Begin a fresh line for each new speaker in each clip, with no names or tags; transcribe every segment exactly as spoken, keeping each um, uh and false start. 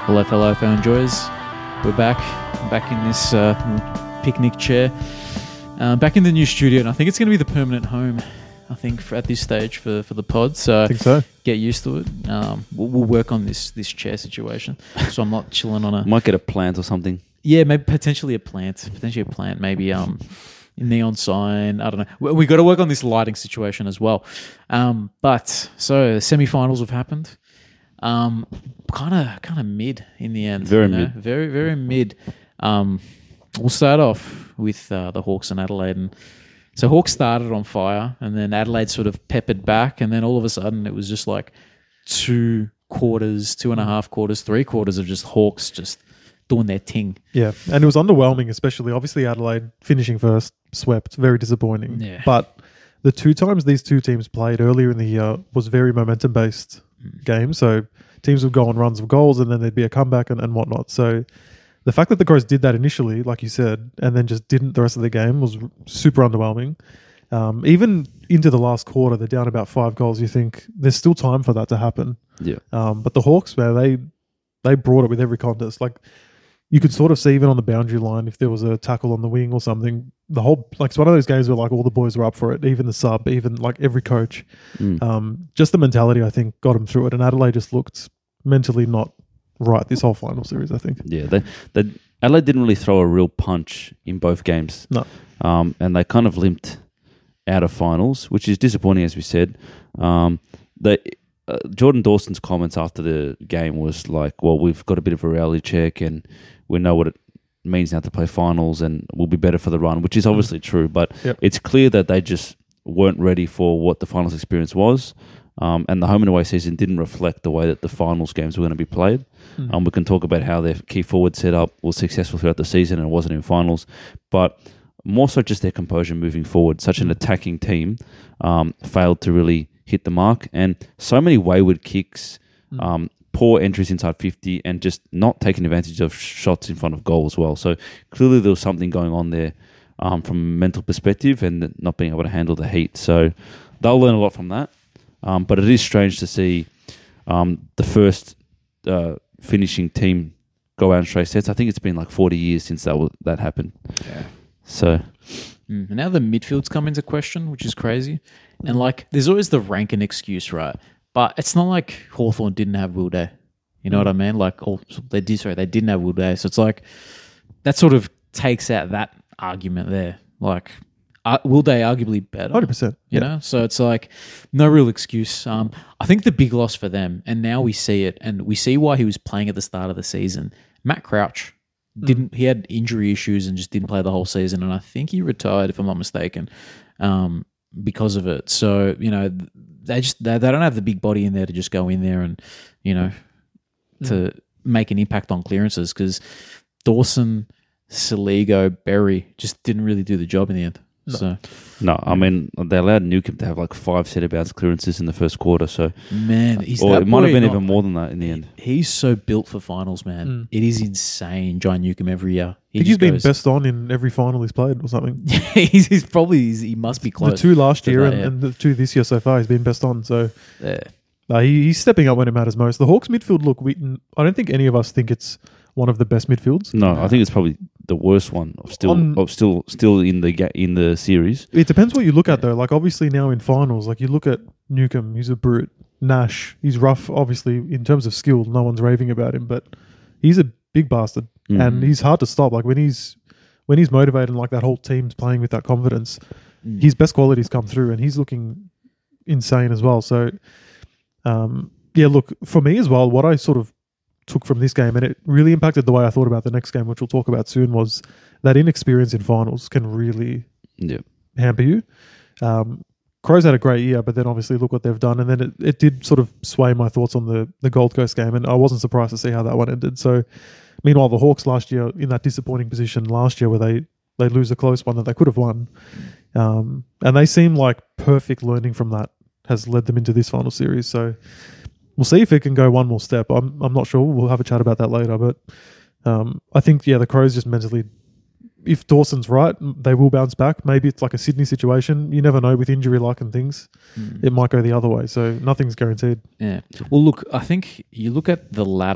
Hello, fellow phone enjoyers. We're back, back in this uh, picnic chair, uh, back in the new studio, and I think it's going to be the permanent home. I think for, at this stage for, for the pod, so,
I think so
get used to it. Um, we'll, we'll work on this this chair situation, so I'm not chilling on a.
Might get a plant or something.
Yeah, maybe potentially a plant, potentially a plant, maybe um, a neon sign. I don't know. We, we got to work on this lighting situation as well. Um, but so the semi-finals have happened. Um, kind of, kind of mid in the end.
Very
you know?
mid.
Very, very mid. Um, we'll start off with uh, the Hawks and Adelaide, and so Hawks started on fire, and then Adelaide sort of peppered back, and then all of a sudden it was just like two quarters, two and a half quarters, three quarters of just Hawks just doing their thing.
Yeah, and it was underwhelming, especially obviously Adelaide finishing first, swept, very disappointing.
Yeah.
But the two times these two teams played earlier in the year was very momentum based
Mm.
game. So teams would go on runs of goals, and then there'd be a comeback and, and whatnot. So the fact that the Crows did that initially, like you said, and then just didn't the rest of the game was super underwhelming. Um, even into the last quarter, they're down about five goals. You think there's still time for that to happen.
Yeah.
Um, but the Hawks, man, they they brought it with every contest. Like you could sort of see even on the boundary line if there was a tackle on the wing or something. The whole like it's one of those games where like all the boys were up for it, even the sub, even like every coach.
Mm.
Um, just the mentality, I think, got them through it. And Adelaide just looked mentally not right this whole final series, I think.
Yeah. They, they, Adelaide didn't really throw a real punch in both games.
No.
Um, and they kind of limped out of finals, which is disappointing, as we said. Um, they, uh, Jordan Dawson's comments after the game was like, well, we've got a bit of a reality check and we know what it means now to play finals and we'll be better for the run, which is obviously true. But
Yep.
it's clear that they just weren't ready for what the finals experience was. Um, and the home and away season didn't reflect the way that the finals games were going to be played.
Mm.
Um, we can talk about how their key forward setup was successful throughout the season and it wasn't in finals. But more so just their composure moving forward. Such an attacking team um, failed to really hit the mark. And so many wayward kicks,
Mm.
um, poor entries inside fifty, and just not taking advantage of shots in front of goal as well. So clearly there was something going on there um, from a mental perspective and not being able to handle the heat. So they'll learn a lot from that. Um, but it is strange to see um, the first uh, finishing team go out in straight sets. I think it's been like forty years since that w- that happened.
Yeah.
So
Mm. And now the midfield's come into question, which is crazy. And like, there's always the Rankin excuse, right? But it's not like Hawthorn didn't have Will Day. You know
Mm.
what I mean? Like, oh, they did. Sorry, they didn't have Will Day. So it's like that sort of takes out that argument there. Like, uh, Will Day arguably better.
one hundred percent.
You
Yeah.
know, so it's like no real excuse. Um, I think the big loss for them, and now we see it, and we see why he was playing at the start of the season. Matt Crouch didn't. He had injury issues and just didn't play the whole season, and I think he retired, if I'm not mistaken, um, because of it. So you know, they just they, they don't have the big body in there to just go in there and you know to make an impact on clearances because Dawson, Saligo, Berry just didn't really do the job in the end.
No.
So.
no, I mean they allowed Newcomb to have like five set of bounce clearances in the first quarter. So
Man, he's
or
that
it might have
boy
been
not-
even more than that in the end.
He's so built for finals, man.
Mm.
It is insane. John Newcomb every year.
I think he's
just
been
goes-
best on in every final he's played or something.
he's, he's probably he's, he must be close.
The two last
to
year
that,
and,
yeah.
and the two this year so far, he's been best on. So
Yeah.
uh, he, he's stepping up when it matters most. The Hawks midfield, look, we, I don't think any of us think it's one of the best midfields.
No, I think it's probably the worst one of still
On-
of still still in the ga- in the series.
It depends what you look at though. Like obviously now in finals, like you look at Newcomb, he's a brute. Nash, he's rough. Obviously in terms of skill, no one's raving about him, but he's a big bastard
Mm.
and he's hard to stop. Like when he's when he's motivated and like that whole team's playing with that confidence,
Mm.
his best qualities come through and he's looking insane as well. So um, yeah, look, for me as well, what I sort of took from this game, and it really impacted the way I thought about the next game, which we'll talk about soon, was that inexperience in finals can really
Yeah.
hamper you. Um, Crows had a great year, but then obviously look what they've done. And then it, it did sort of sway my thoughts on the, the Gold Coast game, and I wasn't surprised to see how that one ended. So meanwhile, the Hawks last year in that disappointing position last year where they, they lose a close one that they could have won. Um, and they seem like perfect learning from that has led them into this final series. So we'll see if it can go one more step. I'm I'm not sure. We'll have a chat about that later. But um, I think, yeah, the Crows just mentally, if Dawson's right, they will bounce back. Maybe it's like a Sydney situation. You never know with injury luck and things.
Mm.
It might go the other way. So nothing's guaranteed.
Yeah. Well, look, I think you look at the ladder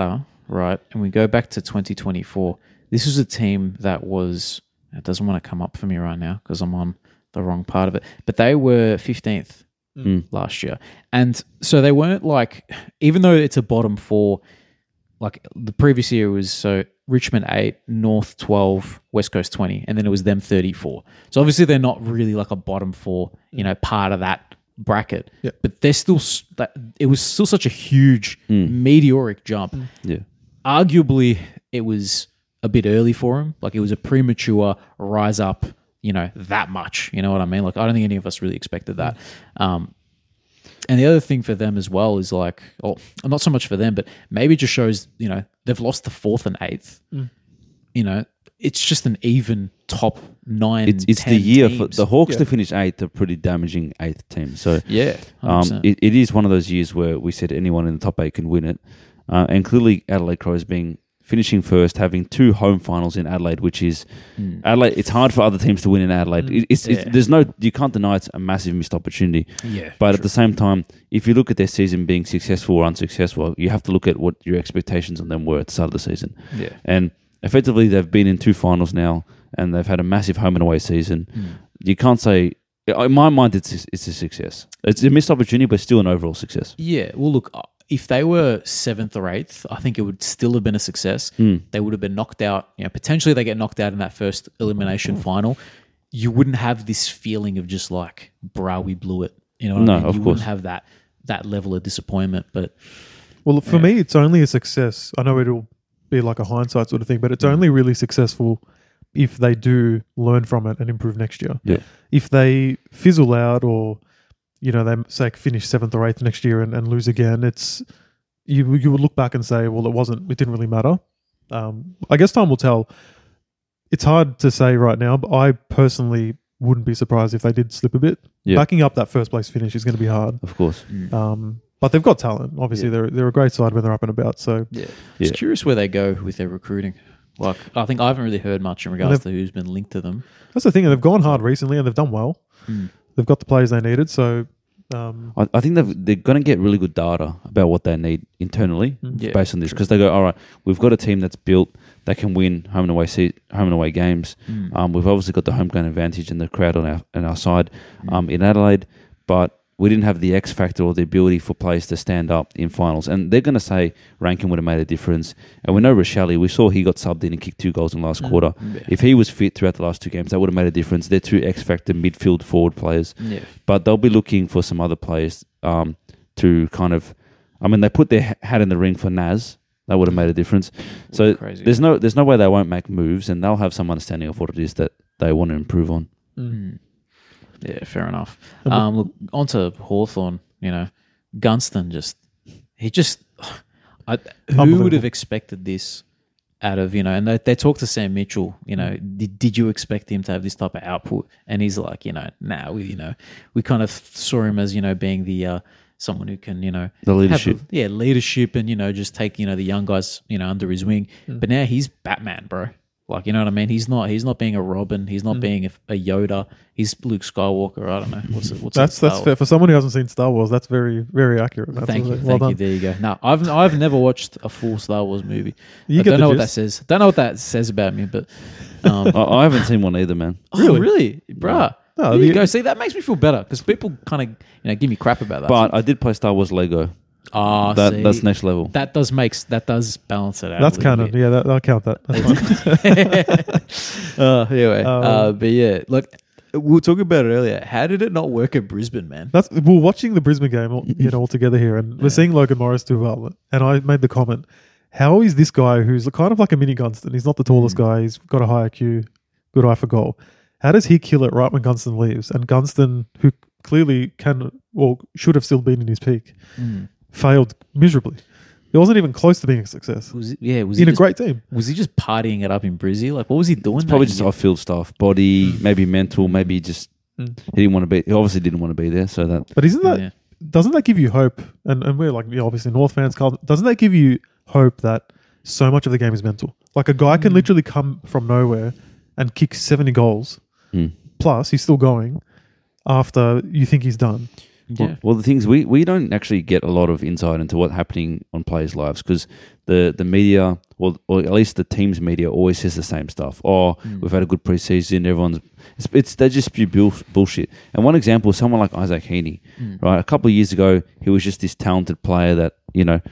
right, and we go back to twenty twenty-four, this was a team that was, it doesn't want to come up for me right now because I'm on the wrong part of it, but they were fifteenth
Mm.
last year. And so they weren't like, even though it's a bottom four, like the previous year was so Richmond eight, North twelve, West Coast twenty, and then it was them thirty-four. So obviously they're not really like a bottom four, you know, part of that bracket.
Yeah.
But they're still, s- that it was still such a huge
Mm.
meteoric jump.
Yeah.
Arguably, it was a bit early for him. Like it was a premature rise up, you know, that much. You know what I mean? Like I don't think any of us really expected that. Um, and the other thing for them as well is like, oh, not so much for them, but maybe it just shows, you know, they've lost the fourth and eighth.
Mm.
You know, it's just an even top nine.
It's it's the
ten
year
teams.
for the Hawks
Yeah.
to finish eighth, a pretty damaging eighth team. So
Yeah, one hundred
um,
percent.
it, it is one of those years where we said anyone in the top eight can win it, uh, and clearly Adelaide Crows being finishing first, having two home finals in Adelaide, which is
Mm.
Adelaide. It's hard for other teams to win in Adelaide.
Mm.
It, it's, it's
Yeah.
there's no you can't deny it's a massive missed opportunity.
Yeah,
But at the same time, if you look at their season being successful or unsuccessful, you have to look at what your expectations on them were at the start of the season.
yeah,
And effectively, they've been in two finals now, and they've had a massive home and away season.
Mm.
You can't say, in my mind, it's it's a success. It's a missed opportunity, but still an overall success.
yeah. Well, look, uh, if they were seventh or eighth, I think it would still have been a success.
Mm.
They would have been knocked out. You know, potentially they get knocked out in that first elimination final. You wouldn't have this feeling of just like, bruh, we blew it. You know what
No,
I mean?
of
you
course.
wouldn't have that that level of disappointment. But
Well, for
Yeah.
me, it's only a success. I know it'll be like a hindsight sort of thing, but it's only really successful if they do learn from it and improve next year.
Yeah.
If they fizzle out or, you know, they say finish seventh or eighth next year and, and lose again, it's you you would look back and say, well, it wasn't, it didn't really matter. Um, I guess time will tell. It's hard to say right now, but I personally wouldn't be surprised if they did slip a bit.
Yeah.
Backing up that first place finish is going to be hard.
Of course.
Um, but they've got talent. Obviously,
Yeah.
they're they're a great side when they're up and about. So
yeah,
Yeah.
just curious where they go with their recruiting. Like, I think I haven't really heard much in regards to who's been linked to them.
that's the thing. And they've gone hard recently, and they've done well.
Mm.
They've got the players they needed. So um,
I, I think they've, they're going to get really good data about what they need internally
Yeah,
based on this
true.
because they go, all right, we've got a team that's built that can win home and away se- home and away games.
Mm.
Um, we've obviously got the home ground advantage and the crowd on our on our side
Mm.
um, in Adelaide, but we didn't have the X factor or the ability for players to stand up in finals. And they're going to say Rankin would have made a difference. And we know Rochelle, we saw he got subbed in and kicked two goals in the last
Mm.
quarter.
Yeah.
If he was fit throughout the last two games, that would have made a difference. They're two X factor midfield forward players.
yeah.
But they'll be looking for some other players um, to kind of. I mean, they put their ha- hat in the ring for Naz. That would have made a difference. So
Crazy.
there's no there's no way they won't make moves, and they'll have some understanding of what it is that they want to improve on.
Mm. Yeah, fair enough.
And
Um, look, on to Hawthorn, you know, Gunston just, he just, I, who
Unbelievable.
would have expected this out of, you know, and they, they talked to Sam Mitchell, you know, did, did you expect him to have this type of output? And he's like, you know, nah, we, you know, we kind of saw him as, you know, being the, uh, someone who can, you know,
The
have
leadership.
a- yeah, leadership and, you know, just take, you know, the young guys, you know, under his wing. But now he's Batman, bro. Like, you know what I mean? He's not. He's not being a Robin. He's not being a, a Yoda. He's Luke Skywalker. I don't know. What's it, what's
that's
it,
that's
Star
fair for someone who hasn't seen Star Wars. That's very very accurate. That's
Thank you.
well
Thank
done.
you. There you go. No, I've I've never watched a full Star Wars movie.
You
I
get
don't
the
know what that
gist.
says. Don't know what that says about me. But um,
I, I haven't seen one either, man.
oh, really, really, bruh.
No,
there you
the-
go. See, that makes me feel better because people kind of you know give me crap about that.
But I did play Star Wars Lego.
ah,
That
see,
that's next level.
that does makes that does balance it out.
That's
a little
canon.
bit.
Yeah, that, I'll count that. That's fine.
uh, anyway,
Um,
uh, but yeah, look, we were talking about it earlier. How did it not work at Brisbane, man?
That's we're watching the Brisbane game, all- you know, all together here, and we're seeing Logan Morris do well. And I made the comment: how is this guy, who's kind of like a mini Gunston? He's not the tallest
Mm.
guy. He's got a high I Q, good eye for goal. How does he kill it right when Gunston leaves? And Gunston, who clearly can or should have still been in his peak,
Mm.
failed miserably. He wasn't even close to being a success
Was it, yeah, was
in
he
a
just,
great team.
Was he just partying it up in Brizzy? Like, what was he doing?
It's probably
that
just
year?
off-field stuff, body, maybe mental, maybe just
Mm.
he didn't want to be. He obviously didn't want to be there. So that
But isn't that
Yeah.
doesn't that give you hope? And and we're like, you know, obviously North fans, Carl, doesn't that give you hope that so much of the game is mental? Like a guy can
Mm.
literally come from nowhere and kick seventy goals
Mm.
plus he's still going after you think he's done.
Yeah.
Well, well, the things we, we don't actually get a lot of insight into what's happening on players' lives because the, the media, or, or at least the team's media, always says the same stuff. Oh,
Mm.
we've had a good preseason. Everyone's it's, it's they just spew bull, bullshit. And one example is someone like Isaac Heaney.
Mm.
Right, a couple of years ago, he was just this talented player that you know,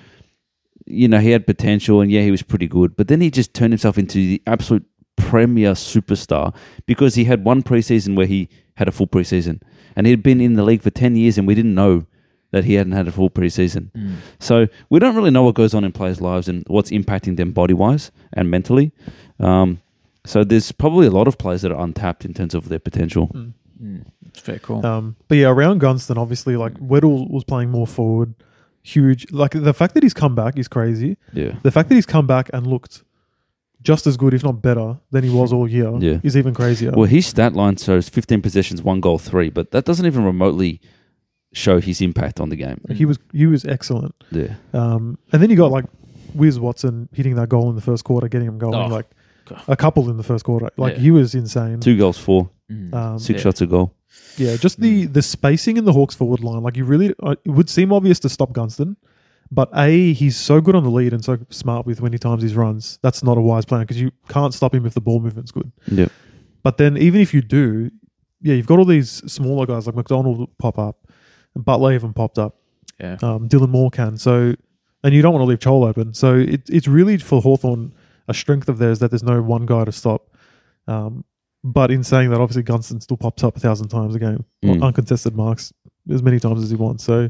you know, he had potential, and yeah, he was pretty good. But then he just turned himself into the absolute premier superstar because he had one preseason where he had a full preseason. And he'd been in the league for ten years and we didn't know that he hadn't had a full preseason.
Mm.
So we don't really know what goes on in players' lives and what's impacting them body-wise and mentally. Um, so there's probably a lot of players that are untapped in terms of their potential.
Mm.
Mm. It's fair call.
Um, but yeah, around Gunston, obviously, like Weddle was playing more forward, huge. Like the fact that he's come back is crazy.
Yeah.
The fact that he's come back and looked just as good, if not better, than he was all year
Yeah.
is even crazier.
Well, his stat line shows fifteen possessions, one goal, three, but that doesn't even remotely show his impact on the game.
He was he was excellent.
Yeah.
Um, and then you got like Wiz Watson hitting that goal in the first quarter, getting him going,
Oh,
like
God.
a couple in the first quarter. Like
Yeah.
he was insane.
Two goals, four,
Mm.
Um,
six
Yeah.
shots a goal.
Yeah, just the the spacing in the Hawks forward line. Like you really, uh, it would seem obvious to stop Gunston, but A, he's so good on the lead and so smart with when he times his runs. That's not a wise plan because you can't stop him if the ball movement's good.
Yeah.
But then even if you do, yeah, you've got all these smaller guys like McDonald pop up, Butler even popped up,
Yeah.
um, Dylan Moore can. So, and you don't want to leave Chol open. So it, it's really for Hawthorn a strength of theirs that there's no one guy to stop. Um, but in saying that, obviously Gunston still pops up a thousand times a game,
Mm.
uncontested marks as many times as he wants. So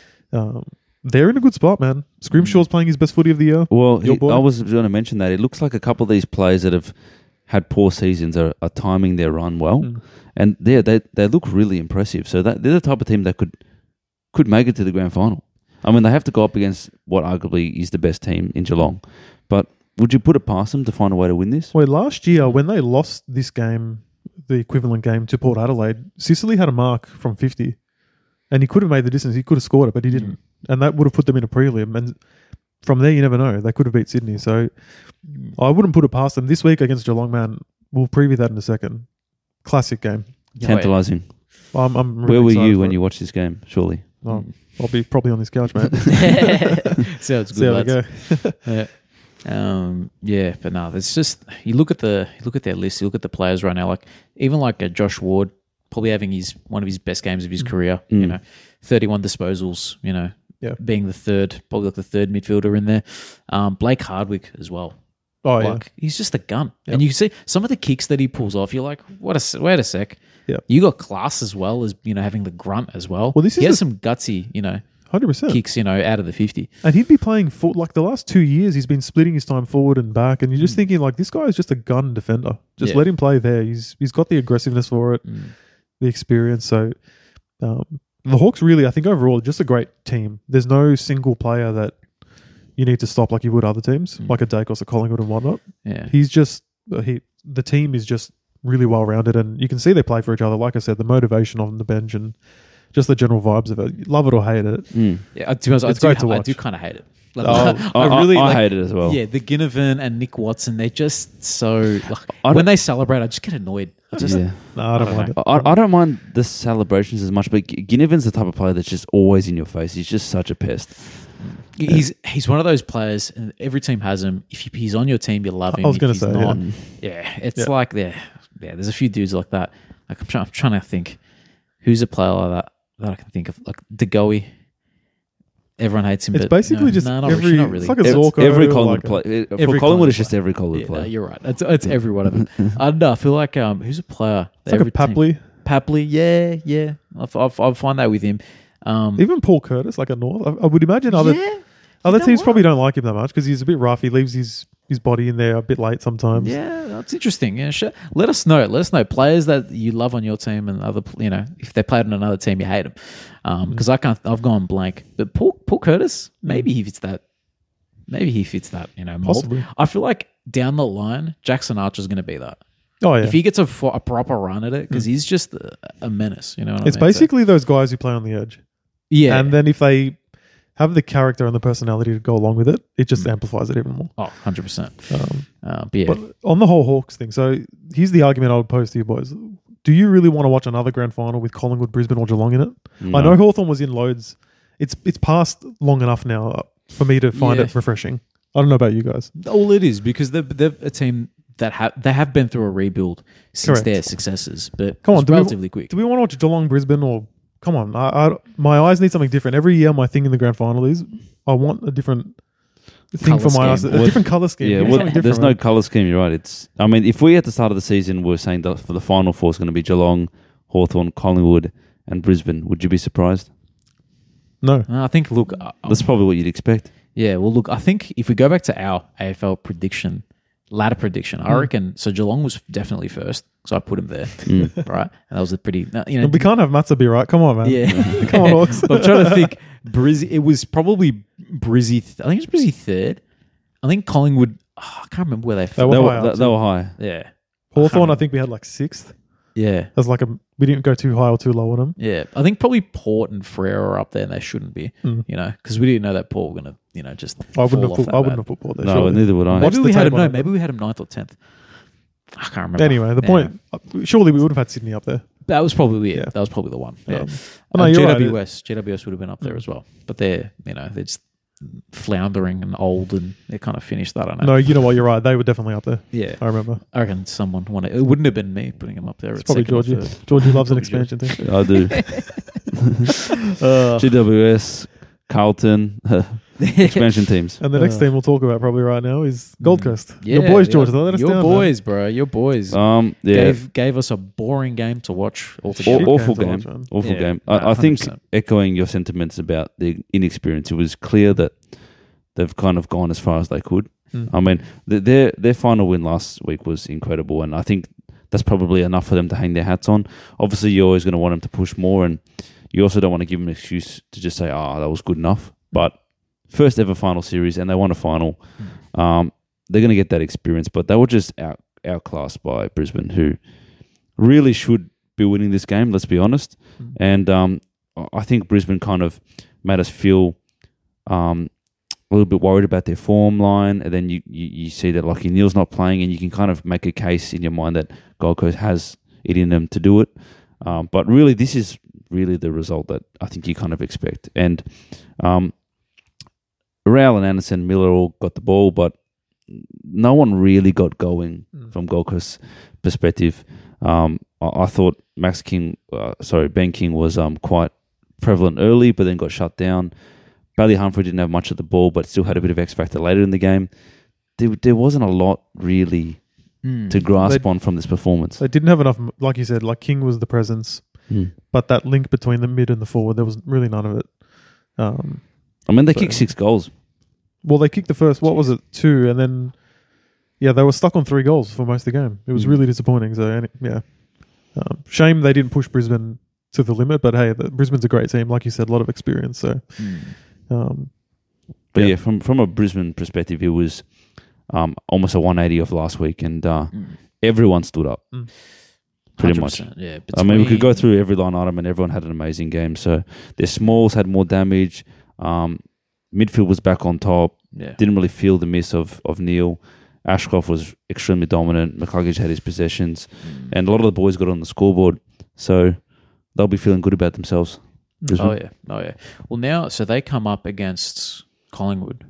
um, they're in a good spot, man. Scrimshaw's playing his best footy of the year.
Well,
Your
he-
boy?
I was going to mention that. It looks like a couple of these players that have had poor seasons are, are timing their run well.
Mm.
And they they they look really impressive. So that they're the type of team that could could make it to the grand final. I mean, they have to go up against what arguably is the best team in Geelong. But would you put it past them to find a way to win this?
Wait, last year when they lost this game, the equivalent game to Port Adelaide, Sicily had a mark from fifty, and he could have made the distance. He could have scored it, but he didn't, and that would have put them in a prelim. And from there, you never know. They could have beat Sydney. So I wouldn't put it past them this week against Geelong. Man, we'll preview that in a second. Classic game.
Tantalising.
I'm, I'm really
Where were
excited
you
for
when
it.
you watched this game? Surely.
Oh, I'll be probably on this couch, mate.
Sounds
See how
good,
we
lads.
go.
Yeah. Um, yeah, but no, it's just you look at the you look at their list, you look at the players right now, like even like uh, Josh Ward, probably having his one of his best games of his career. You
Mm.
know, thirty-one disposals. You know,
Yeah.
being the third, probably like the third midfielder in there. Um, Blake Hardwick as well.
Oh yeah.
Like he's just a gun,
Yep.
and you can see some of the kicks that he pulls off. You're like, what a se- wait a sec.
Yep.
You got class as well as you know having the grunt as well.
Well, this
he
is
has
the-
some gutsy, you know,
Hundred percent.
kicks. You know, out of the fifty.
And he'd be playing for like the last two years. He's been splitting his time forward and back, and you're just thinking like this guy is just a gun defender. Just
Yeah.
let him play there. He's he's got the aggressiveness for it,
Mm.
the experience. So um, the Hawks really, I think overall, are just a great team. There's no single player that you need to stop like you would other teams,
Mm.
like a Dacos, a Collingwood, and whatnot.
Yeah,
He's just he. The team is just really well rounded, and you can see they play for each other. Like I said, the motivation on the bench and just the general vibes of it. You love it or hate it.
Mm.
yeah. To be honest,
It's
I
great
do,
to
I
watch.
do kind of hate it. Like,
Oh, I, I, I hate it as well.
Yeah, the Ginnivan and Nick Watson, they're just so like
I
when
don't-
they celebrate, I just get annoyed. I just
yeah.
No, I don't
I don't
mind it.
I, I don't mind the celebrations as much, but G- Ginnivan's the type of player that's just always in your face. He's just such a pest.
he's he's one of those players, and every team has him. If he's on your team, you love him.
I was
If
gonna
he's
say,
not,
yeah.
yeah, it's
Yeah.
like there, yeah. There's a few dudes like that. Like I'm trying, I'm trying to think, who's a player like that that I can think of, like DeGoey. Everyone hates him.
It's
but
basically
no,
just
no, not,
every.
really, not really.
It's like a
Every,
Zorko.
every
or
Collingwood
like a-
player. For
every
Collingwood, it's
Collingwood
just every Collingwood
yeah, no,
player.
you're right. It's, it's every one of them. I don't know. I feel like um, who's a player?
It's like a Papley.
Papley, yeah, yeah. I, I, I find that with him. Um,
Even Paul Curtis, like a North. I, I would imagine other
yeah,
other
know
teams
what?
probably don't like him that much because he's a bit rough. He leaves his, his body in there a bit late sometimes.
yeah, that's interesting. Yeah, sure. Let us know. Let us know players that you love on your team and other, you know, if they played on another team, you hate them. Because I can't. I've gone blank. But Paul Paul Curtis, maybe he fits that. Maybe he fits that. You know, mold.
Possibly.
I feel like down the line, Jackson Archer's going to be that.
Oh yeah.
If he gets a, fo- a proper run at it, because he's just a, a menace. You know, what
It's
I mean? So-
basically those guys who play on the edge.
yeah.
And then if they have the character and the personality to go along with it, it just
Mm.
amplifies it even more.
oh, one hundred percent.
Um,
Uh, but yeah,
But on the whole Hawks thing, so here's the argument I would pose to you boys. do you really want to watch another grand final with Collingwood, Brisbane, or Geelong in it?
No.
I know Hawthorn was in loads. It's it's passed long enough now for me to find
Yeah.
it refreshing. I don't know about you guys.
All it is because they're, they're a team that have they have been through a rebuild since
Correct.
their successes, but
Come on,
it's
do we-
relatively quick.
Do we want to watch Geelong, Brisbane, or come on? I, I my eyes need something different. Every year, my thing in the grand final is I want a different thing
Colour
for my eyes,
scheme.
a
What-
different color scheme.
Yeah,
Give me
well,
something different,
there's no
man.
colour scheme. You're right. It's. I mean, if we at the start of the season were saying that for the final four is going to be Geelong, Hawthorn, Collingwood, and Brisbane, would you be surprised?
No.
I think. Look, uh,
That's probably what you'd expect.
yeah. Well, look, I think if we go back to our A F L prediction, ladder prediction, I reckon. So Geelong was definitely first, so I put him there, right? And that was a pretty, you know,
We can't have Matza be right. Come on, man.
yeah.
Come on, Hawks.
But I'm trying to think. Brizzy, it was probably Brizzy. Th- I think it was Brizzy third. I think Collingwood. Oh, I can't remember where they
They
fell.
were
They
high
were,
up
they, they
too.
were high.
Yeah,
Hawthorn, I think we had like sixth.
yeah,
As like a we didn't go too high or too low on them.
yeah. I think probably Port and Freo are up there, and they shouldn't be.
Mm.
You know, because we didn't know that Port were going to, you know, just.
I wouldn't
fall
have
off
put,
that
I wouldn't
bad.
have put Port there.
No,
surely.
neither would I.
Watch
Maybe
the
we had
tape
him.
on
No,
it.
maybe we had him ninth or tenth. I can't remember.
Anyway, the
Yeah.
point. uh, Surely we would have had Sydney up there.
That was probably it.
Yeah.
That was probably the one. Yeah.
Um, oh, no,
Uh,
you're right.
G W S, G W S would have been up there as well, but they're, you know, they're just floundering and old, and they're kind of finished. I don't know.
No, you know what? You're right. They were definitely up there.
Yeah,
I remember.
I reckon someone wanted. It wouldn't have been me putting him up there.
It's
at
probably
second or
Georgie.
third.
Georgie loves an
Probably
expansion thing.
I do.
Uh,
G W S, Carlton, expansion teams.
And the next
Uh.
team we'll talk about probably right now is Gold Coast. Your
Yeah,
boys,
yeah.
George. They let us
Your
down.
boys, bro. Your boys
Um, yeah,
gave gave us a boring game to watch
Aw-
altogether.
Shit
awful
game to
game.
watch, man.
Awful
Yeah,
game.
no,
I, I think
one hundred percent.
echoing your sentiments about the inexperience, it was clear that they've kind of gone as far as they could.
Mm.
I mean, th their their final win last week was incredible, and I think that's probably enough for them to hang their hats on. Obviously, you're always going to want them to push more, and you also don't want to give them an excuse to just say, "Ah, oh, that was good enough." But first ever final series, and they won a final. Um, they're going to get that experience, but they were just out outclassed by Brisbane, who really should be winning this game. Let's be honest,
Mm.
and um, I think Brisbane kind of made us feel. Um, a little bit worried about their form line, and then you, you, you see that Lachie Neal's not playing, and you can kind of make a case in your mind that Gold Coast has it in them to do it. Um, but really, this is really the result that I think you kind of expect. And um, Rowell and Anderson, Miller all got the ball, but no one really got going
Mm.
from Gold Coast's perspective. Um, I, I thought Max King, uh, sorry, Ben King was um, quite prevalent early, but then got shut down. Bailey Humphrey didn't have much of the ball, but still had a bit of X factor later in the game. There, there wasn't a lot really
Mm.
to grasp
They-
on from this performance.
They didn't have enough, like you said, like King was the presence,
Mm.
but that link between the mid and the forward, there was really none of it. Um,
I mean, they
So-
kicked six goals.
well, they kicked the first, what was it, two, and then, yeah, they were stuck on three goals for most of the game. It was
Mm.
really disappointing. So, any, yeah. Um, shame they didn't push Brisbane to the limit, but hey, the, Brisbane's a great team. Like you said, a lot of experience. So,
Mm.
um,
But
Yeah.
yeah, from from a Brisbane perspective, it was um, almost a one eighty of last week, and uh,
Mm.
everyone stood up.
Mm.
Pretty
one
much.
hundred percent, Yeah.
I mean, we could go
between-
through every line item, and everyone had an amazing game. So their smalls had more damage. Um, midfield was back on top.
Yeah.
Didn't really feel the miss of of Neil. Ashcroft was extremely dominant. McCluggage had his possessions,
Mm.
and a lot of the boys got on the scoreboard. So they'll be feeling good about themselves. Brisbane.
Oh yeah, oh yeah. Well, now so they come up against Collingwood.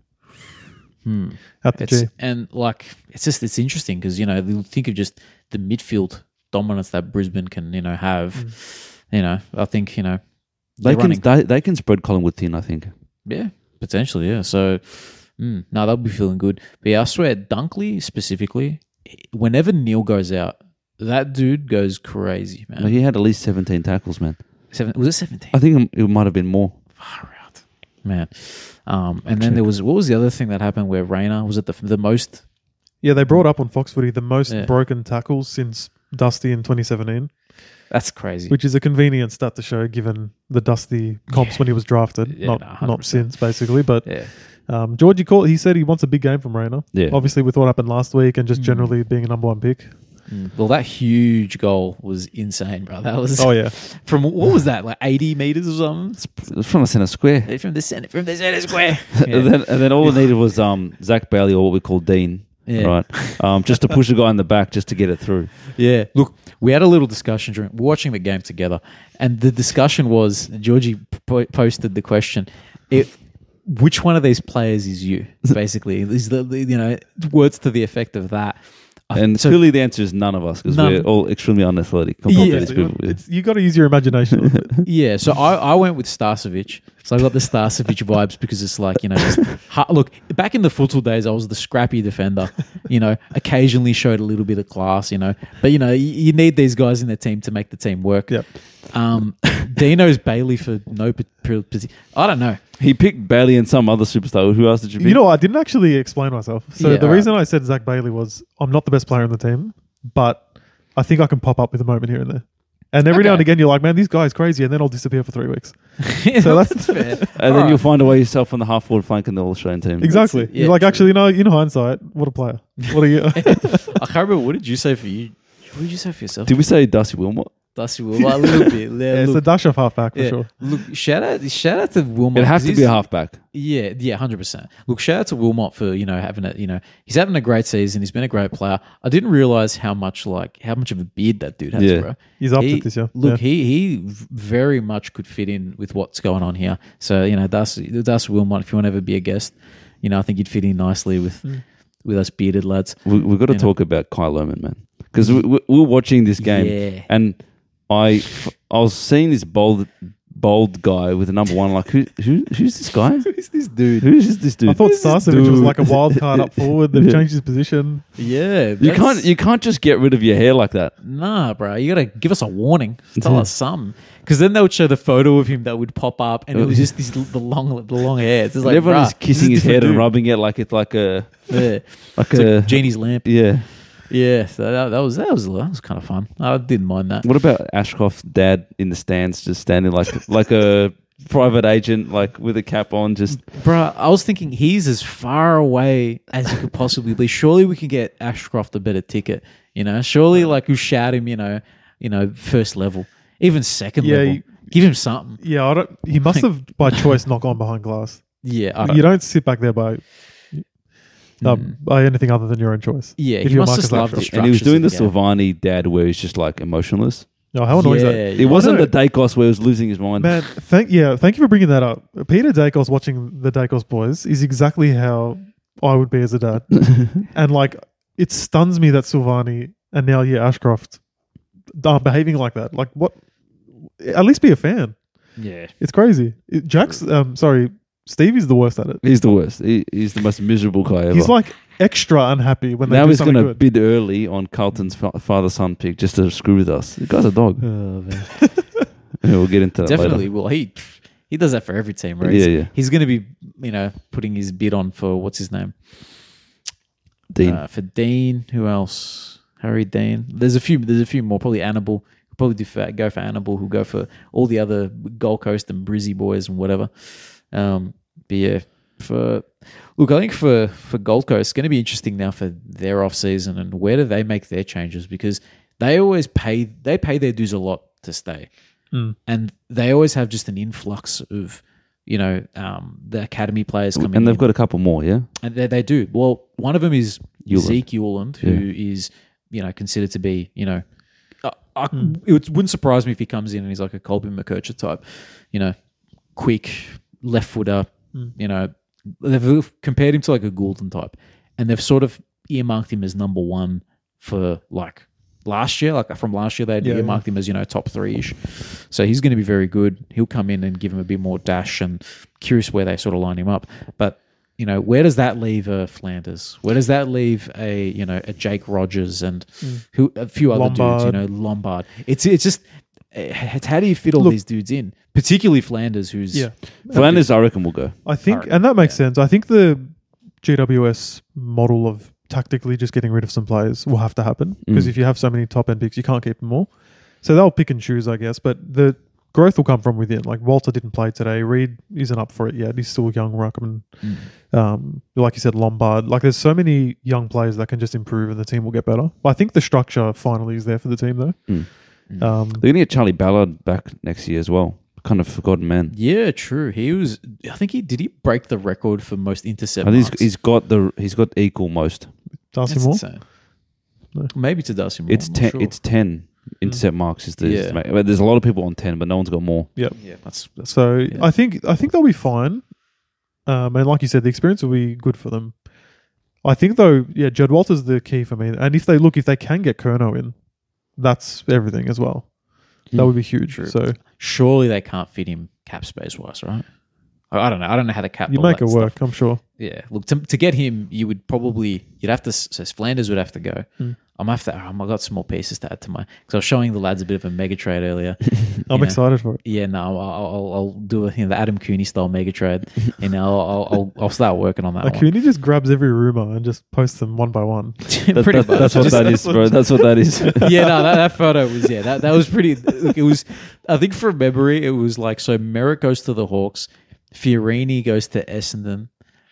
Hmm.
at the
It's,
G.
and like it's just it's interesting because you know you think of just the midfield dominance that Brisbane can you know have. You know, I think you know
They
they're
can
running-
they, they can spread Collingwood thin, I think.
yeah, potentially, yeah. So, mm, no, they'll be feeling good. But yeah, I swear, Dunkley specifically, whenever Neil goes out, that dude goes crazy, man.
He had at least seventeen tackles, man.
Seven, was it seventeen?
I think it might have been more.
Far out, man. Um, and then there was what was the other thing that happened where Rayner was it the the most?
Yeah, they brought up on Fox Footy the most
Yeah.
broken tackles since Dusty in twenty seventeen,
That's crazy.
which is a convenient stat to show given the Dusty comps when he was drafted,
Yeah,
not
no, one
not
hundred percent.
since basically. But
yeah,
um, Georgie called. He said he wants a big game from Rayner.
Yeah.
Obviously, with what happened last week and just
Mm.
generally being a number one pick.
Mm. Well, that huge goal was insane, bro. That was
Oh yeah,
from what was that like eighty meters or something?
It was from the centre square.
From the center, from the center square.
and, then, and then all it needed was um, Zach Bailey, or what we call Dean,
Yeah.
right? Um, just to push a guy in the back just to get it through.
Yeah. Look, we had a little discussion during we're watching the game together, and the discussion was Georgie po- posted the question: it, which one of these players is you? Basically, is the the, you know words to the effect of that. I-
And
so-
clearly the answer is none of us because
None.
we're all extremely unathletic compared
Yeah.
to these people.
It's, you got to use your imagination a little bit.
Yeah, so I, I went with Starcevic. So I got the Starcevic vibes because it's like, you know, just, ha- look, back in the futsal days, I was the scrappy defender, you know, occasionally showed a little bit of class, you know, but, you know, you, you need these guys in the team to make the team work.
Yep.
Um, Dino's Bailey for no p- p- p- I don't know.
He picked Bailey and some other superstar. Who else did you pick?
You know, I didn't actually explain myself. So
Yeah,
the
all
reason I said Zach Bailey was I'm not the best player on the team, but I think I can pop up with a moment here and there. And every now
Okay.
and again, you're like, man, this guy's crazy, and then I'll disappear for three weeks.
Yeah,
So
that's,
that's-
fair.
and
All
then
right.
you'll find a way yourself on the half forward flank in the All-Australian team.
Exactly.
Yeah,
you're like,
true.
actually, you know, in hindsight, what a player. What are you?
I can't remember. What did you say for you? What did you say for yourself?
Did we say Dusty Wilmot?
Dusty Wilmot, a little bit. Yeah,
yeah, it's
look,
the dash off halfback for
yeah.
sure.
Look, shout out, shout out to Wilmot.
It has
'cause
to be
he's-
a halfback.
Yeah, yeah, hundred percent. Look, shout out to Wilmot for you know having a you know he's having a great season. He's been a great player. I didn't realize how much like how much of a beard that dude has,
Yeah.
bro.
He's up
He-
to this year.
Look,
Yeah.
he he v- very much could fit in with what's going on here. So you know, Dusty, Dusty Wilmot, if you want to ever be a guest, you know, I think you'd fit in nicely with
Mm.
with us bearded lads.
We, we've got to
You know.
talk about Kyle Lohman, man. Because we, we, we were watching this game
Yeah.
and I, I was seeing this bold bold guy with a number one. Like, who, who who's this guy?
Who's this dude?
Who is this dude?
I thought
Who's this
Starcevic was
dude?
like a wild card up forward. They've
Yeah.
changed his position.
Yeah,
You
that's-
can't you can't just get rid of your hair like that.
Nah, bro, you gotta give us a warning. Tell
Yeah.
us something, because then they would show the photo of him that would pop up, and it was just this the long, the long hair. It's just like
Everyone
bruh,
is kissing
this
his
is a
head and
different
rubbing it like it's like a
dude. Yeah,
like
it's
a
like Genie's lamp.
yeah.
Yeah, so that, that was that was that was kind of fun. I didn't mind that.
What about Ashcroft's dad in the stands, just standing like like a private agent, like with a cap on, just
Bro, I was thinking he's as far away as you could possibly be. Surely we can get Ashcroft a better ticket. You know, surely like we shout him. You know, you know, first level, even second
Yeah,
level.
you-
Give him something.
Yeah, I don't. He must have by choice not gone behind glass.
Yeah, I don't,
You don't sit back there by um,
Mm.
by anything other than your own choice.
Yeah,
If
he
you're
must
Marcus
just love
Ashcroft.
the
and he was
structures
doing the
of game.
Silvani dad where he's just like emotionless.
Oh, how annoying is
Yeah,
that?
yeah.
It wasn't
know.
the Dacos where he was losing his mind.
Man, thank yeah, thank you for bringing that up. Peter Dacos watching the Dacos boys is exactly how I would be as a dad, and like it stuns me that Silvani and now yeah Ashcroft are behaving like that. Like what? At least be a fan.
Yeah.
It's crazy. It, Jack's um sorry, Stevie's the worst at it.
He's the worst. He, he's the most miserable guy ever.
He's like extra unhappy when they
now
do
he's
something
going to
good.
bid early on Carlton's fa- father-son pick just to screw with us. The guy's a dog.
Oh, man.
Yeah, we'll get into that
Definitely
later.
will. He he does that for every team, right?
Yeah,
He's,
yeah.
he's going to be, you know, putting his bid on for what's his name?
Dean.
Uh, for Dean. Who else? Harry Dean. There's a few. There's a few more. Probably Annabelle. Probably do for, go for Annabelle. Who go for all the other Gold Coast and Brizzy boys and whatever. Um, but yeah, for look, I think for for Gold Coast, it's going to be interesting now for their off season and where do they make their changes, because they always pay they pay their dues a lot to stay.
Mm.
And they always have just an influx of, you know, um, the academy players coming
and they've
in.
got a couple more, yeah?
And they, they do. Well, one of them is
Euland.
Zeke Euland, who is, you know, considered to be, you know, uh, I,
Mm.
it would- wouldn't surprise me if he comes in and he's like a Colby McKercher type, you know, quick, left footer,
Mm.
you know. They've compared him to like a Goulden type. And they've sort of earmarked him as number one for like last year, like from last year, they had
Yeah,
earmarked him as, you know, top three-ish. So he's going to be very good. He'll come in and give him a bit more dash, and curious where they sort of line him up. But, you know, where does that leave a Flanders? Where does that leave a, you know, a Jake Rogers and who a few other dudes, you
Lombard.
know, Lombard. It's it's just, it's how do you fit all
Look-
these dudes in? Particularly Flanders, who's
Yeah,
Flanders, I reckon, will go.
I think,
Alright,
and that makes
yeah.
sense. I think the G W S model of tactically just getting rid of some players will have to happen, because
Mm.
if you have so many top end picks, you can't keep them all. So they'll pick and choose, I guess. But the growth will come from within. Like Walter didn't play today. Reed isn't up for it yet. He's still young, Ruckman.
Mm.
Um, like you said, Lombard. Like there's so many young players that can just improve, and the team will get better. But I think the structure finally is there for the team, though.
Mm.
Mm.
Um,
They're going to get Charlie Ballard back next year as well. Kind of forgotten man.
Yeah, true. He was. I think he did. He break the record for most intercept
I think he's,
marks.
he's got the he's got equal most.
Darcy
That's
Moore.
insane.
No.
Maybe to Darcy Moore.
It's
I'm not
ten.
sure.
It's ten intercept marks. Is the
Yeah.
estimate. But there's a lot of people on ten, but no one's got more.
Yep.
yeah, that's that's
So
Yeah.
I think I think they'll be fine. Um, and like you said, the experience will be good for them. I think though, yeah, Jed Walter's the key for me. And if they look, if they can get Kerno in, that's everything as well. That
Hmm.
would be huge.
True.
So
surely they can't fit him cap space wise, right? I I don't know. I don't know how the cap.
you
all
make
that
it
stuff.
work, I'm sure.
Yeah, look to, to get him, you would probably you'd have to. So Flanders would have to go.
Mm.
I'm have to. Um, I got some more pieces to add to my because I was showing the lads a bit of a mega trade earlier.
I'm
know.
excited for it.
Yeah, no, I'll, I'll, I'll do a, you know, the Adam Cooney style mega trade, and I'll, I'll I'll I'll start working on that
Like
one.
Cooney just grabs every rumor and just posts them one by one.
That-
Pretty
that-
much.
that's what
Just-
that is, bro. That's what that is.
yeah, no, that, that photo was yeah, that that was pretty. Look, it was, I think from memory, it was like so. Merrick goes to the Hawks, Fiorini goes to Essendon,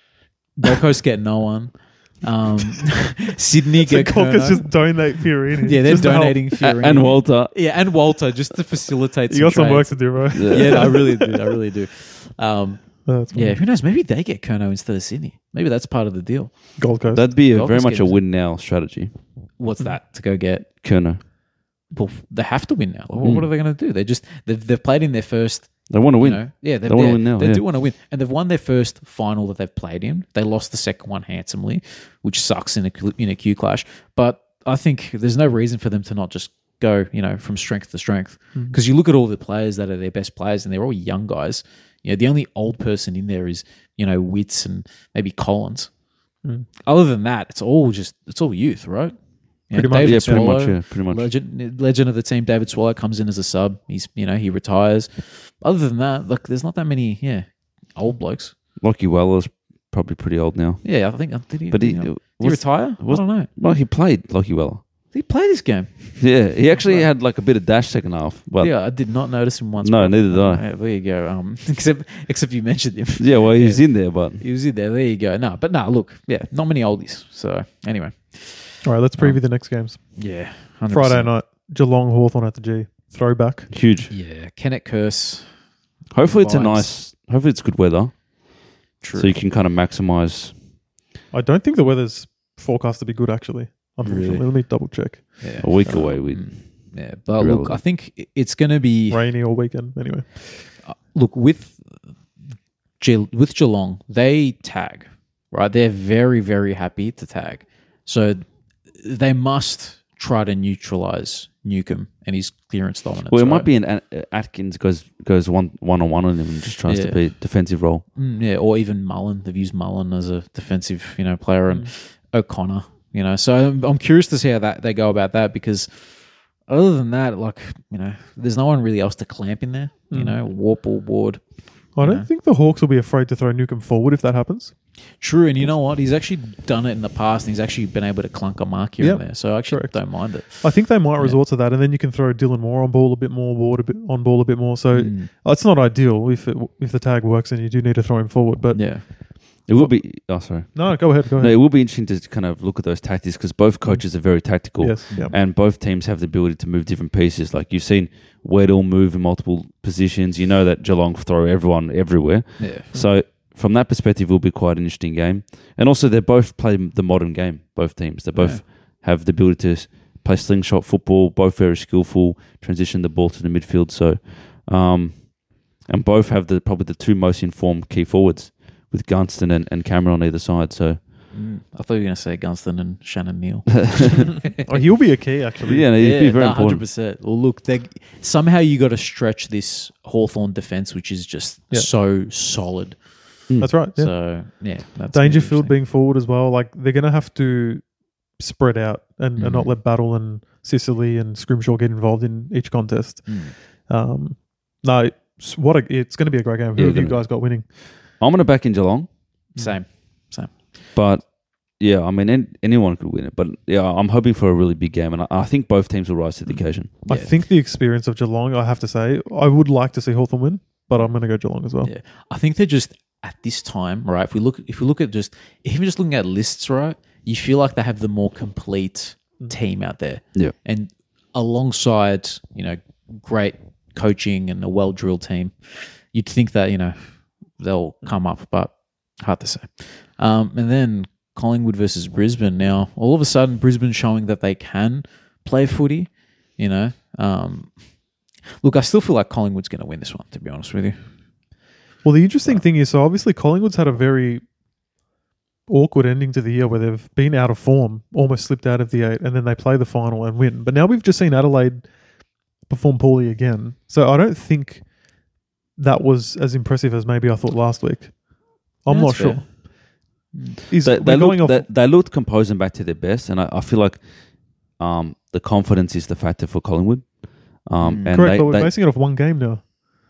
Gold Coast get no one, um, Sydney
So
get
Colcas
Kerno.
just donate Fiorini.
Yeah, they're
just to help.
donating Fiorini
and Walter.
Yeah, and Walter just to facilitate.
You
some
got some work
trades.
to do, bro.
Yeah, no, I really do. I really do. Um,
That's fine.
yeah, who knows? Maybe they get Kerno instead of Sydney. Maybe that's part of the deal.
Gold Coast.
That'd be a,
Gold
very
Coast
much a
games.
win now strategy.
What's that to go get?
Kerno.
Well, they have to win now. What,
Mm.
what are they going to do? They just they've, they've played in their first.
They want to
You
win.
know, yeah, they've,
They wanna
yeah,
win now,
They
yeah.
do want to win, and they've won their first final that they've played in. They lost the second one handsomely, which sucks in a in a Q clash. But I think there's no reason for them to not just go, you know, from strength to strength. Because you look at all the players that are their best players, and they're all young guys. You know, the only old person in there is you know Witts and maybe Collins.
Mm.
Other than that, it's all just it's all youth, right? You know,
Pretty much.
David
Yeah, pretty much.
Swallow,
Yeah, pretty much.
Legend, legend of the team, David Swallow comes in as a sub. He's, you know, he retires. Other than that, look, there's not that many, yeah, old blokes.
Lockie Weller's probably pretty old now.
Yeah, I think did he?
But he-
you know, did he
was-
retire?
was-
I don't know.
Well, he played Lockie Weller.
Did he play this game?
Yeah, he actually had like a bit of dash second half. But yeah,
yeah, I did not notice him once.
No,
but-
neither did I.
Yeah, there you go. Um, except except you mentioned him.
well, he was in there, but
He was in there. There you go. No, but no, look, yeah, not many oldies. So anyway,
All right, let's preview
Um,
the next games.
yeah, one hundred
Friday
percent.
night, Geelong Hawthorn at the G. Throwback.
huge.
Yeah, Kennett Curse.
Hopefully, it's a
Vibes.
nice. Hopefully, it's good weather,
True.
so you can kind of maximize.
I don't think the weather's forecast to be good, actually. Unfortunately,
Really?
let me double check.
yeah.
A week away, we
Mm, yeah, but look,
Irrelevant.
I think it's going to be
Rainy all weekend. Anyway,
uh, look with Ge- with Geelong, they tag, right? They're very very happy to tag, so they must try to neutralize Newcomb and his clearance dominance.
Well, it
right?
might be an At- Atkins goes goes one one on one on him and just tries
Yeah.
to be defensive role.
Mm, yeah, or even Mullen. They've used Mullen as a defensive, you know, player, and O'Connor. You know, so I'm, I'm curious to see how that they go about that because other than that, like you know, there's no one really else to clamp in there. You
Mm.
know, Warple, Ward.
I don't
Yeah.
think the Hawks will be afraid to throw Newcomb forward if that happens.
True, and you know what? He's actually done it in the past, and he's actually been able to clunk a mark here
Yep.
and there. So I actually
Correct.
don't mind it.
I think they might
Yeah.
resort to that, and then you can throw Dylan Moore on ball a bit more, Ward a bit on ball a bit more. So
Mm,
it's not ideal if it, if the tag works and you do need to throw him forward. But
yeah,
It will be. Oh, sorry.
no, go ahead, go
No,
ahead.
it will be interesting to kind of look at those tactics because both coaches are very tactical.
Yes, yeah.
And both teams have the ability to move different pieces. Like you've seen Weddle move in multiple positions. You know that Geelong throw everyone everywhere.
yeah.
So from that perspective, it will be quite an interesting game. And also, they both play the modern game. Both teams. They both have the ability to s- play slingshot football. Both very skillful. Transition the ball to the midfield. So, um, and both have the probably the two most informed key forwards with Gunston and, and Cameron on either side. So
Mm, I thought you were going to say Gunston and Shannon Neal.
Oh, he'll be a key actually.
yeah, it'd be very
one hundred
important.
percent. Well, look, they somehow you got to stretch this Hawthorn defense, which is just
Yeah.
so solid.
That's right. Yeah.
So yeah, that's
Dangerfield
interesting.
being forward as well. Like they're going to have to spread out and, and not
Mm.
let Battle and Sicily and Scrimshaw get involved in each contest.
Mm.
Um, no, it's, what a, it's going to be a great game. Who
Yeah,
have you
gonna-
guys got winning?
I'm going to back in Geelong.
Same.
But yeah, I mean, an- anyone could win it. But yeah, I'm hoping for a really big game, and I, I think both teams will rise to the occasion.
I
Yeah.
think the experience of Geelong, I have to say, I would like to see Hawthorn win, but I'm going to go Geelong as well.
Yeah, I think they're just at this time, right? If we look, if we look at just even just looking at lists, right? You feel like they have the more complete team out there.
Yeah.
and alongside you know great coaching and a well drilled team, you'd think that you know they'll come up, but hard to say. Um, and then Collingwood versus Brisbane. Now, all of a sudden, Brisbane showing that they can play footy. You know, um, look, I still feel like Collingwood's going to win this one. To be honest with you.
Well, the interesting thing is, so obviously Collingwood's had a very awkward ending to the year where they've been out of form, almost slipped out of the eight, and then they play the final and win. But now we've just seen Adelaide perform poorly again. So I don't think that was as impressive as maybe I thought last week. I'm
Yeah,
not
that's
sure.
fair.
Is
They,
we're
they,
going
looked,
off?
they, they looked composed and back to their best, and I, I feel like um, the confidence is the factor for Collingwood. Um,
Mm.
and
Correct,
they,
but we're
they,
basing it off one game now.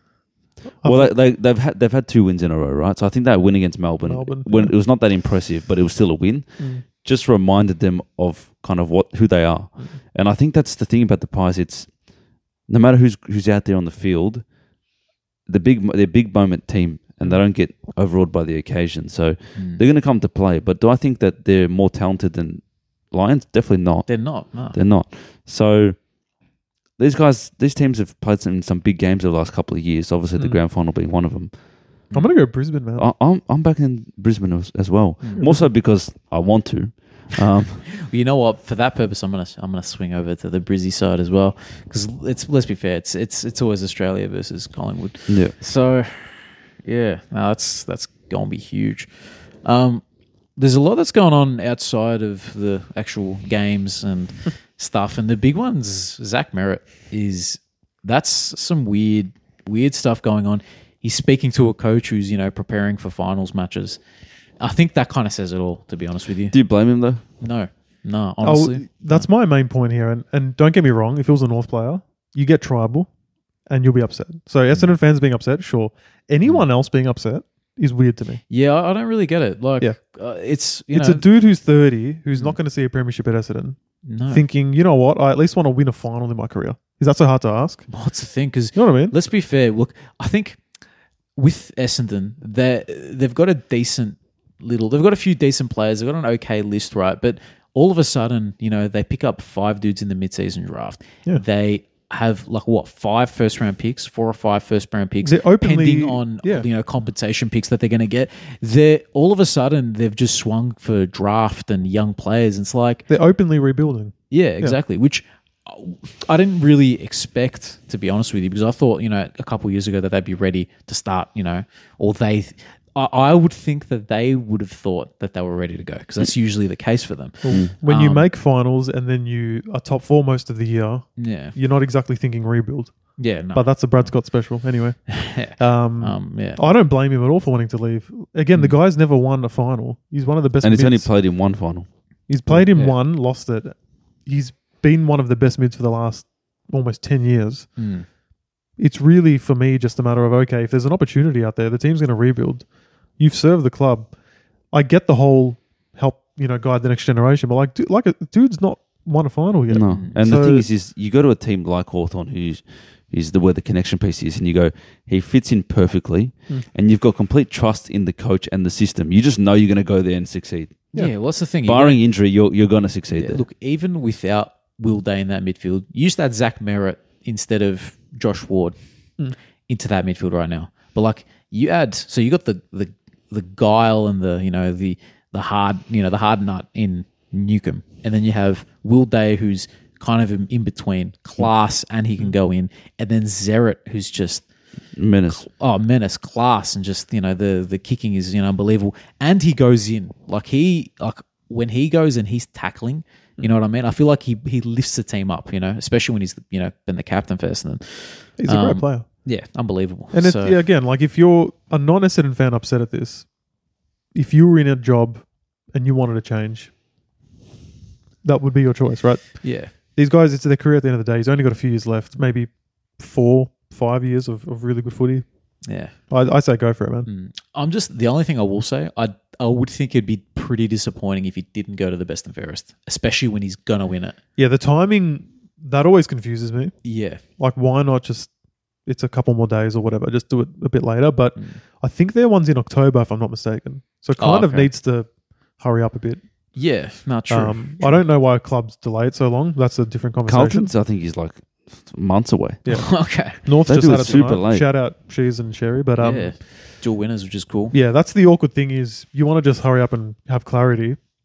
I
well,
thought-
they, they, they've had they've had two wins in a row, right? So I think that win against Melbourne,
Melbourne,
when
yeah.
it was not that impressive, but it was still a win.
Mm.
Just reminded them of kind of what who they are,
Mm.
and I think that's the thing about the Pies. It's no matter who's who's out there on the field, the big they're a big moment team, and they don't get overawed by the occasion. So
Mm.
they're going to come to play. But do I think that they're more talented than Lions? Definitely not.
They're not. No.
They're not. So these guys, these teams have played some some big games over the last couple of years. Obviously, the
Mm.
grand final being one of them.
I'm going to go Brisbane, man.
I, I'm I'm back in Brisbane as, as well.
Mm.
More so because I want to. Um,
You know what? For that purpose, I'm gonna I'm gonna swing over to the Brizzy side as well, because it's let's be fair, it's it's it's always Australia versus Collingwood.
yeah.
So, yeah, no, that's that's gonna be huge. Um, there's a lot that's going on outside of the actual games and stuff, and the big ones, Zach Merritt is that's some weird weird stuff going on. He's speaking to a coach who's you know preparing for finals matches. I think that kind of says it all. To be honest with you,
Do you blame him though?
no, no, honestly,
Oh, that's my main point here. And, and don't get me wrong, if it was a North player, you get tribal and you'll be upset. So Essendon fans being upset, sure. Anyone else being upset is weird to me.
yeah, I I don't really get it. Like,
Yeah.
uh, it's you
It's
know,
a dude who's thirty who's not going to see a premiership at Essendon
no.
thinking, you know what, I at least want to win a final in my career. Is that so hard to ask?
What's the thing? Because
You know what I mean?
let's be fair. Look, I think with Essendon, they they've got a decent little. They've got a few decent players. They've got an okay list, right? But all of a sudden, you know, they pick up five dudes in the mid-season draft.
Yeah.
They have like what five first-round picks, four or five first-round picks,
They're openly-
pending on
yeah.
you know compensation picks that they're going to get. They all of a sudden they've just swung for draft and young players. And it's like,
They're openly rebuilding.
yeah, exactly. Which I didn't really expect, to be honest with you, because I thought, you know, a couple of years ago that they'd be ready to start, you know, or they, I, I would think that they would have thought that they were ready to go, because that's usually the case for them.
When you
Um,
make finals and then you are top four most of the year,
Yeah,
you're not exactly thinking rebuild.
yeah, no,
But that's a Brad Scott special anyway. Um,
um, yeah,
I don't blame him at all for wanting to leave. Again, the guy's never won a final. He's one of the best
And he's only
mids.
played in one final.
He's played in
Yeah.
one, lost it. He's been one of the best mids for the last almost ten years.
Mm.
It's really, for me, just a matter of, okay, if there's an opportunity out there, the team's going to rebuild. You've served the club. I get the whole help, you know, guide the next generation, but like, dude, like a dude's not won a final yet.
No. And
So-
the thing is, is you go to a team like Hawthorn, who's is the where the connection piece is, and you go, he fits in perfectly,
Mm.
and you've got complete trust in the coach and the system. You just know you're going to go there and succeed.
yeah.
Yeah.
What's the thing? You
Barring injury, you're you're going to succeed
Yeah,
there.
look, even without Will Day in that midfield, use that Zach Merritt instead of Josh Ward
Mm.
into that midfield right now. But like you add, so you got the the the guile and the you know the the hard you know the hard nut in Newcomb, and then you have Will Day who's kind of in, in between class and he can go in, and then Zerrett who's just
Menace.
oh menace class and just you know the the kicking is you know unbelievable, and he goes in like he like when he goes and he's tackling, you know what I mean. I feel like he he lifts the team up, you know, especially when he's you know been the captain first. And then,
He's a
Um,
great player.
yeah, unbelievable.
And it,
So,
yeah, again, like if you're a non-Essendon fan upset at this, if you were in a job and you wanted to change, that would be your choice, right?
yeah,
These guys, it's their career at the end of the day. He's only got a few years left, maybe four, five years of, of really good footy.
yeah.
I, I say go for it, man.
Mm. I'm just the only thing I will say. I I would think it'd be pretty disappointing if he didn't go to the best and fairest, especially when he's gonna win it.
Yeah, the timing, that always confuses me.
Yeah,
Like, why not just, it's a couple more days or whatever, just do it a bit later. But
Mm.
I think their one's in October, if I'm not mistaken. So it
Oh,
kind of
okay.
needs to hurry up a bit.
yeah, not true.
Um, I don't know why clubs delay it so long. That's a different conversation.
Carlton's, I think, is like months away.
Yeah.
okay,
North
They
just
do
had
it
it
super
tonight.
late.
Shout out Shees and Sherry. But um,
yeah,
yeah.
dual winners, which is cool.
that's the awkward thing is you want to just hurry up and have clarity.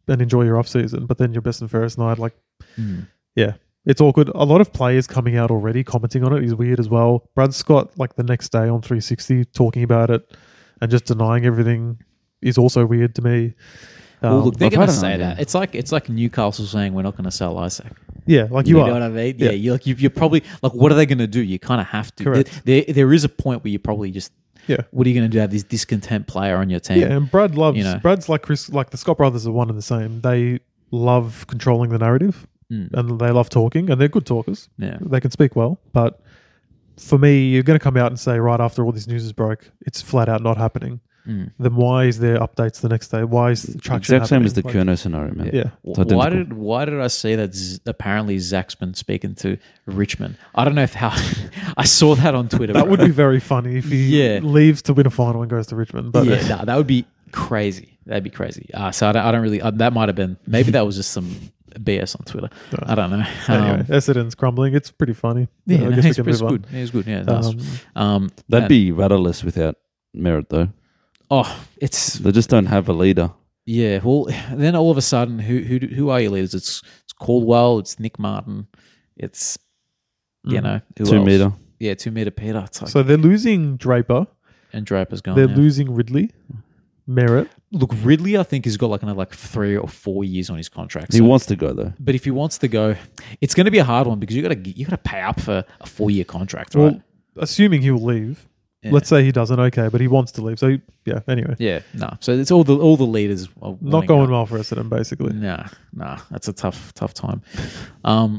and enjoy your off season. But then your best and fairest night, like,
Mm.
yeah, it's awkward. A lot of players coming out already commenting on it is weird as well. Brad Scott, like the next day on three sixty, talking about it and just denying everything is also weird to me. Um,
Well, look, they're
I've
going to
had an
say
idea.
that. It's like it's like Newcastle saying we're not going to sell Isaac.
yeah, like
You,
you,
know
are.
what I mean?
Yeah.
Yeah, you're like you, you're probably like, what are they going to do? You kind of have to.
Correct.
There, there, there is a point where you probably just,
Yeah.
what are you going to do? Have this discontent player on your team?
Yeah, and Brad loves
You know.
Brad's like Chris, like the Scott brothers are one and the same. They love controlling the narrative
Mm.
and they love talking, and they're good talkers.
Yeah.
They can speak well, but for me, you're going to come out and say right after all this news is broke, it's flat out not happening.
Mm.
Then why is there updates the next day? Why is the traction
Exact same as the
happening?
Kerno scenario, man.
Like, yeah,
It's
W- Why
identical.
did why did I see that Z- apparently Zach's been speaking to Richmond? I don't know if how I saw that on Twitter.
that
bro.
would be very funny if he
Yeah.
leaves to win a final and goes to Richmond. But
yeah, nah, that would be crazy. That'd be crazy. Uh, so I don't, I don't really. Uh, that might have been maybe that was just some B S on Twitter. I don't know.
anyway,
Um,
Essendon's crumbling. It's pretty funny.
yeah,
I
no,
guess we
it's,
can
it's
move on.
good. It's good. Yeah, nice.
Um,
Um,
That'd
and-
be rudderless without Merritt, though.
oh, it's
They just don't have a leader.
yeah. Well, then all of a sudden, who who do- who are your leaders? It's it's Caldwell. It's Nick Martin. It's you
Mm.
know who
Two
else?
meter.
Yeah, two meter Peter. It's like,
so they're losing Draper.
and Draper's gone.
They're
yeah.
losing Ridley, Merritt.
Look, Ridley, I think, has got like another like three or four years on his contract.
He
So-
wants to go, though.
but if he wants to go, it's going to be a hard one because you got to you got to pay up for a four year contract, right?
Well, assuming he will leave.
Yeah.
Let's say he doesn't. Okay, but he wants to leave. So he- yeah. Anyway,
yeah, no. So it's all the all the leaders are
not
wanting
going
out.
well for Essendon, basically.
Nah, nah. That's a tough tough time. Um,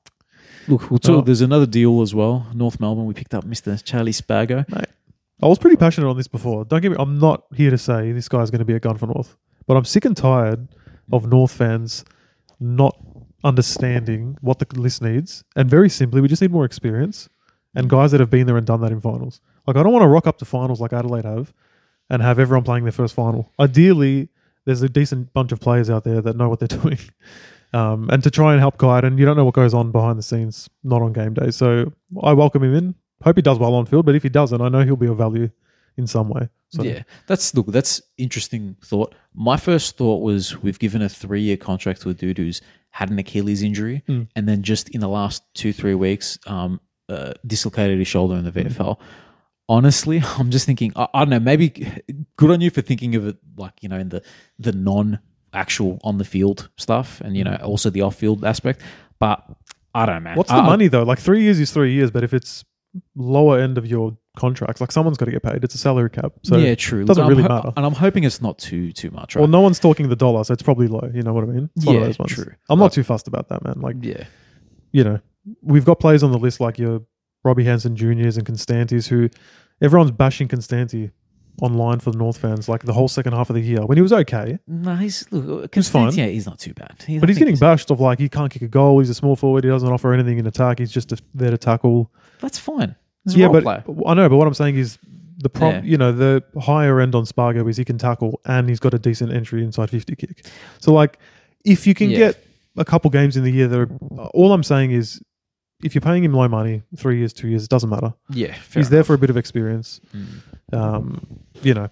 look, we'll talk,
Oh.
there's another deal as well. North Melbourne, we picked up Mister Charlie Spago.
I was pretty passionate on this before. Don't get me. I'm not here to say this guy's going to be a gun for North, but I'm sick and tired of North fans not understanding what the list needs. And very simply, we just need more experience and guys that have been there and done that in finals. Like I don't want to rock up to finals like Adelaide have and have everyone playing their first final. Ideally, there's a decent bunch of players out there that know what they're doing. Um, and to try and help guide, and you don't know what goes on behind the scenes, not on game day. So I welcome him in. Hope he does well on field, but if he doesn't, I know he'll be of value in some way. So
Yeah, that's look. That's interesting thought. My first thought was we've given a three year contract to a dude who's had an Achilles injury,
Mm.
and then just in the last two three weeks, um, uh, dislocated his shoulder in the V F L. Honestly, I'm just thinking. I, I don't know. Maybe good on you for thinking of it like you know in the the non actual on the field stuff, and you know also the off field aspect. But I don't know, man.
what's the
I-
money though? Like three years is three years, but if it's lower end of your contracts, like someone's got to get paid. It's a salary cap, so
yeah, true.
doesn't
I'm
really
ho-
matter.
and I'm hoping it's not too too much. Right?
Well, no one's talking the dollar, so it's probably low. You know what I mean? It's one of
Yeah,
those ones.
true.
I'm not
Like-
too fussed about that, man. Like
yeah,
you know, we've got players on the list like your Robbie Hansen Juniors and Constantes, who everyone's bashing Constanti online for the North fans, like the whole second half of the year when he was okay,
no, he's look.
He's fine.
Yeah, he's not too bad. He- I
but he's
think
getting bashed of like he can't kick a goal. He's a small forward. He doesn't offer anything in attack. He's just a, there to tackle.
That's fine. He's a
Yeah,
role
but
player.
I know. But what I'm saying is the prob-
Yeah.
you know, the higher end on Spargo is he can tackle and he's got a decent entry inside fifty kick. So like, if you can
Yeah.
get a couple games in the year, that are, all I'm saying is, if you're paying him low money, three years, two years, it doesn't matter.
Yeah, fair
He's there
enough.
for a bit of experience.
Mm.
Um, you know,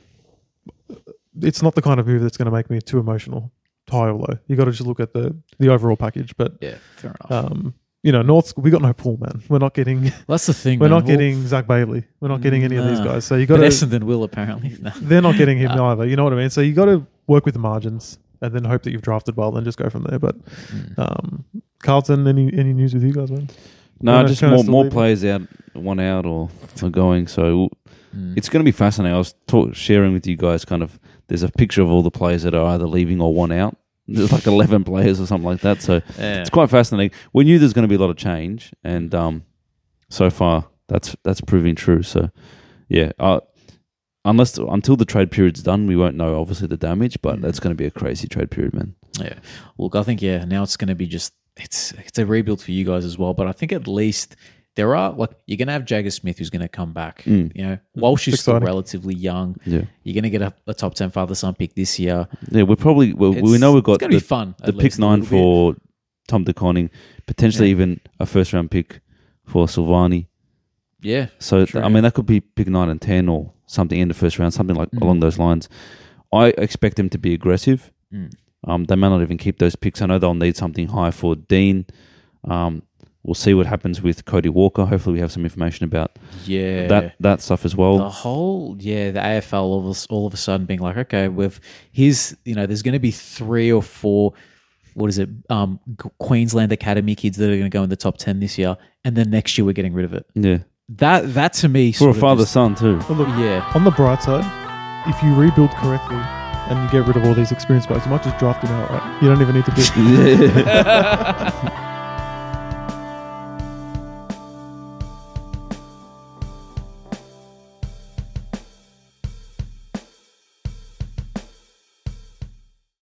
it's not the kind of move that's going to make me too emotional, high or low. You got to just look at the the overall package. But
Yeah, fair enough.
um, you know, North's we got no pool, man. We're not getting
Well, that's the thing.
we're
man.
not
Well,
getting Zach Bailey. We're not getting any of these
Nah.
guys. So you
but
got to.
Essendon will apparently. No.
They're not getting him
Uh,
either. You know what I mean? So you got to work with the margins and then hope that you've drafted well, and just go from there. But
Mm.
um, Carlton, any any news with you guys, man?
No,
Kerno's-
just
Kerno's
more
still
more
leaving?
players out, one out or, or going. So
Mm.
it's going to be fascinating. I was talk, sharing with you guys kind of, there's a picture of all the players that are either leaving or one out. There's like eleven players or something like that. So
Yeah.
it's quite fascinating. We knew there's going to be a lot of change, and um, so far that's that's proving true. So yeah, uh, unless until the trade period's done, we won't know obviously the damage, but
Mm.
that's going to be a crazy trade period, man.
Yeah. Look, I think yeah. Now it's going to be just it's it's a rebuild for you guys as well. But I think at least there are like you're going to have Jagger Smith who's going to come back.
Mm.
You know, while she's
It's
still
exciting.
relatively young,
Yeah,
you're going to get a, a top ten father son pick this year.
yeah. We're probably well, we
It's-
know we've got
it's going to
the,
be fun.
the
at
pick
least, a
nine
little bit.
for Tom DeConning, potentially
Yeah.
even a first round pick for Silvani.
Yeah.
So
True.
I mean that could be pick nine and ten or something in the first round, something like
Mm.
along those lines. I expect them to be aggressive.
Mm.
Um, they may not even keep those picks. I know they'll need something high for Dean. Um, we'll see what happens with Cody Walker. Hopefully, we have some information about
Yeah.
that that stuff as well.
The whole, yeah, the A F L all of, a- all of a sudden being like, okay, we've, here's, you know, there's going to be three or four, what is it, um, G- Queensland Academy kids that are going to go in the top ten this year, and then next year we're getting rid of it.
Yeah,
That, that to me,
for a
sort of
father
just-
son too.
But look,
yeah.
on the bright side, if you rebuild correctly and you get rid of all these experienced players, you might just draft him outright. You don't even need to bid.
Yeah.